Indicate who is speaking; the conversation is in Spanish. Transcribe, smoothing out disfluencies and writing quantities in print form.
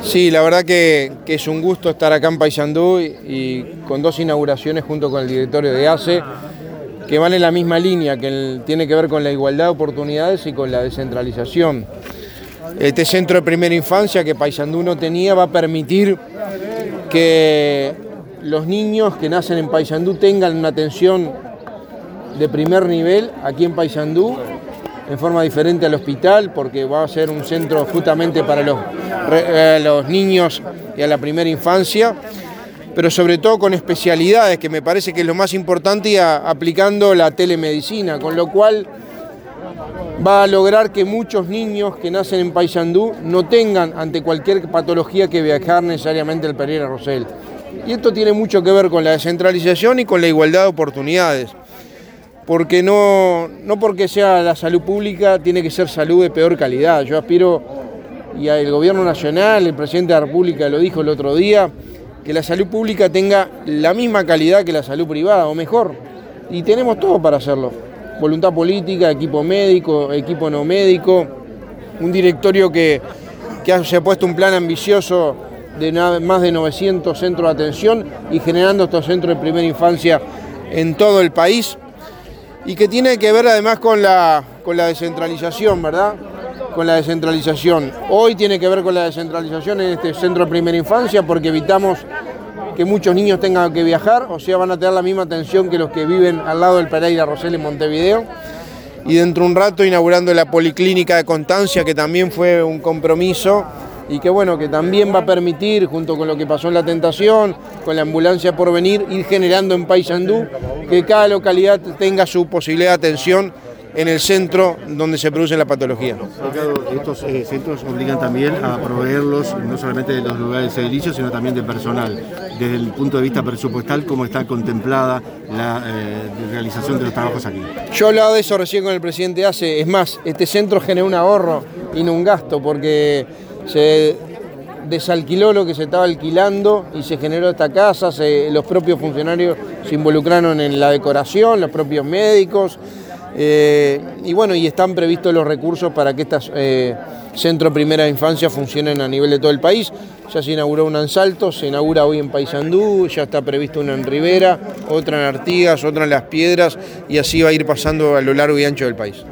Speaker 1: Sí, la verdad que es un gusto estar acá en Paysandú y con dos inauguraciones junto con el directorio de ACE, que van en la misma línea, que tiene que ver con la igualdad de oportunidades y con la descentralización. Este centro de primera infancia que Paysandú no tenía va a permitir que los niños que nacen en Paysandú tengan una atención de primer nivel aquí en Paysandú, en forma diferente al hospital, porque va a ser un centro justamente para los niños y a la primera infancia, pero sobre todo con especialidades, que me parece que es lo más importante, y aplicando la telemedicina, con lo cual va a lograr que muchos niños que nacen en Paysandú no tengan ante cualquier patología que viajar necesariamente al Pereira Rosell. Y esto tiene mucho que ver con la descentralización y con la igualdad de oportunidades. Porque no porque sea la salud pública tiene que ser salud de peor calidad. Yo aspiro, y el gobierno nacional, el presidente de la República lo dijo el otro día, que la salud pública tenga la misma calidad que la salud privada, o mejor. Y tenemos todo para hacerlo. Voluntad política, equipo médico, equipo no médico, un directorio que se ha puesto un plan ambicioso de más de 900 centros de atención y generando estos centros de primera infancia en todo el país. Y que tiene que ver además con la descentralización, ¿verdad? Con la descentralización. Hoy tiene que ver con la descentralización en este centro de primera infancia, porque evitamos que muchos niños tengan que viajar, o sea, van a tener la misma atención que los que viven al lado del Pereira Rosell en Montevideo. Y dentro de un rato inaugurando la Policlínica de Constancia, que también fue un compromiso, y que bueno, que también va a permitir, junto con lo que pasó en La Tentación, con la ambulancia Porvenir, ir generando en Paysandú que cada localidad tenga su posibilidad de atención en el centro donde se produce la patología.
Speaker 2: Estos centros obligan también a proveerlos no solamente de los lugares de servicio, sino también de personal. Desde el punto de vista presupuestal, ¿cómo está contemplada la realización de los trabajos aquí?
Speaker 1: Yo hablaba de eso recién con el presidente ACE. Es más, este centro generó un ahorro y no un gasto, porque se desalquiló lo que se estaba alquilando y se generó esta casa. Los propios funcionarios se involucraron en la decoración, los propios médicos. Y bueno, y están previstos los recursos para que estos centros de primera infancia funcionen a nivel de todo el país. Ya se inauguró una en Salto, se inaugura hoy en Paysandú, ya está previsto una en Rivera, otra en Artigas, otra en Las Piedras, y así va a ir pasando a lo largo y ancho del país.